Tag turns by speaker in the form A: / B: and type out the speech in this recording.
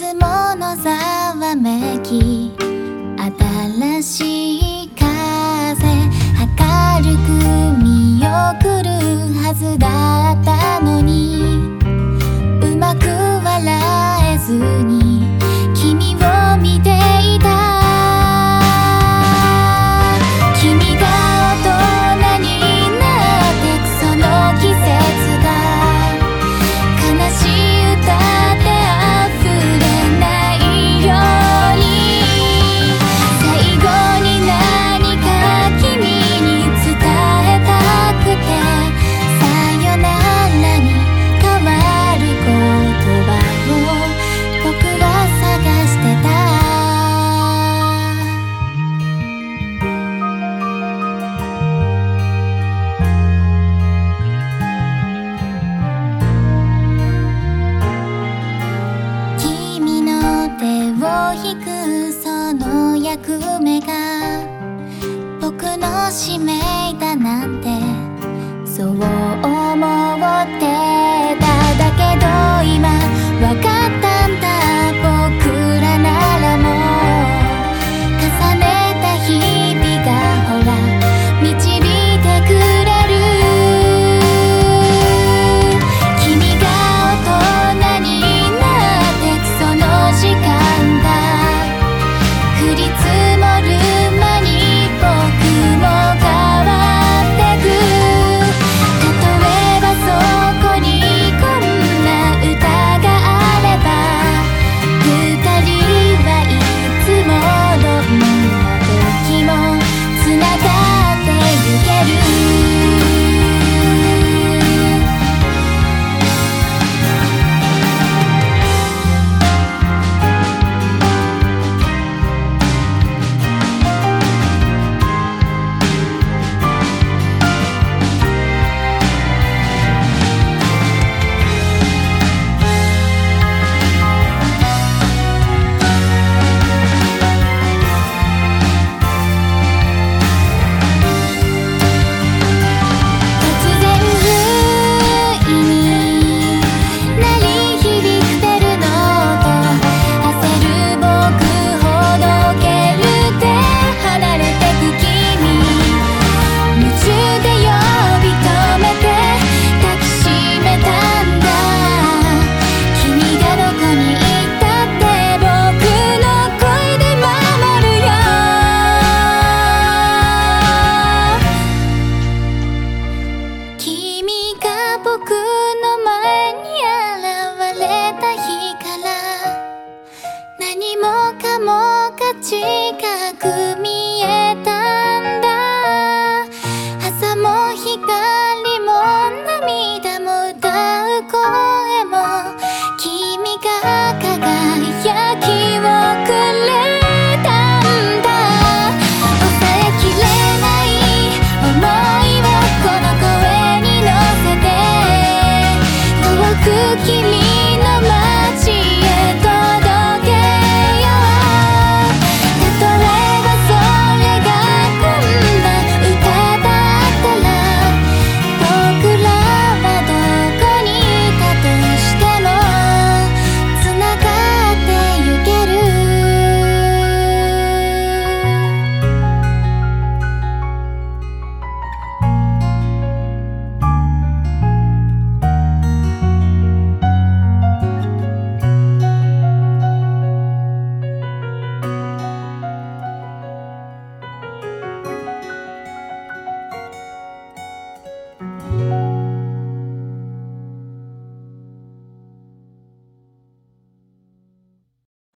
A: つものざわめき、新しい風明るく見送るはずだったのに、うまく笑えずに君を見ていた。君が大人になってくその季節が悲しい歌で溢れないように、最後に何か君に伝えたくて、さよならに変わる言葉を僕は探してた。君の手を引くその役目が僕の使命だなんて、そう思ってた。だけど今わかったんだ、僕らならもう重ねた日々がほら導いてくれる。君が大人になってくその時間が降り積もる間に僕も変わってく。例えばそこにこんな歌があれば、二人はいつもどんな時もつながってゆける。僕の前に現れた日から何もかもが近く見えたんだ。朝も光も涙も歌う声も君が輝きをくれたんだ。抑えきれない想いをこの声に乗せて君